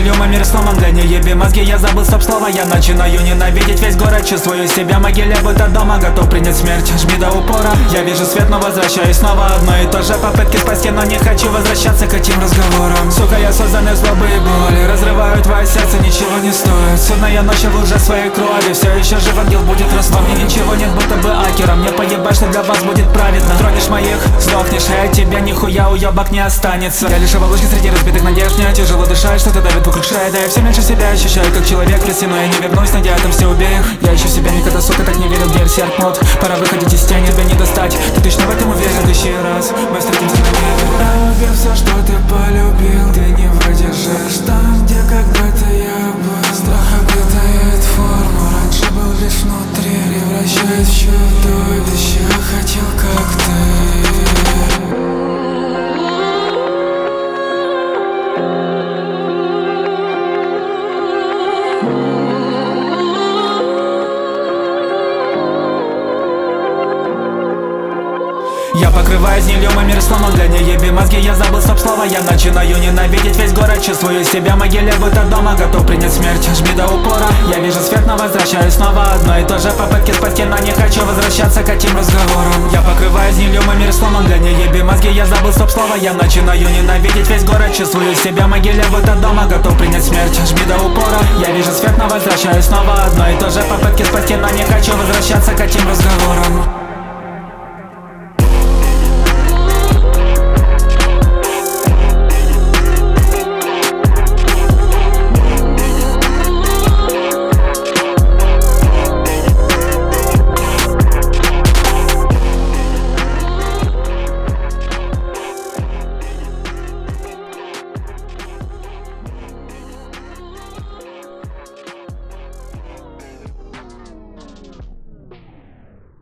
гнилью, мы мир сломан, для не еби мозги, я забыл стоп слова. Я начинаю ненавидеть весь город, чувствую себя в могиле, будто дома, готов принять смерть, жми до упора. Я вижу свет, но возвращаюсь снова, одно и то же, попытки спасти, но не хочу возвращаться к этим разговорам. Сука, я создан из злобы и боли, разрываю твое сердце, ничего не стоит. Судная ночь в луже своей крови, все еще жив ангел будет растлом. Мне ничего нет, будто бы акером, мне поебать, что для вас будет праведно. Тронешь моих, сдохнешь, а от тебя нихуя уебок не останется. Я лишь оболочка среди разбитых надежд, мне тяжело дышать, что-то давит вокруг шеи. Да я все меньше себя ощущаю, как человек в лесе, но я не вернусь, надеюсь, там все убей их. Я ищу себя, никогда, сука, так не верил, дверь серпнут. Пора выходить из тени, тебя не достать. Ты точно в этом уверен, в следующий раз мы встретимся на небе. Оставив все, что ты полюбил, ты не выдержишь там, где когда-то я был. Страх обретает форму, раньше был лишь внутри, превращаясь в чудовище. Я хотел, как ты. Я покрываюсь гнилью, мой мир сломан, для не еби мозги, я забыл стоп слова. Я начинаю ненавидеть весь город, чувствую себя в могиле, будто дома, готов принять смерть, жми до упора. Я вижу свет, но возвращаюсь снова, одно и то же, попытки спасти, но не хочу возвращаться к этим разговорам. Я покрываюсь гнилью, мой мир сломан, для не еби мозги, я забыл стоп слова. Я начинаю ненавидеть весь город, чувствую себя в могиле, будто дома, готов принять смерть, жми до упора. Я вижу свет, но возвращаюсь снова, одно и то же, попытки спасти, но не хочу возвращаться к этим разговорам.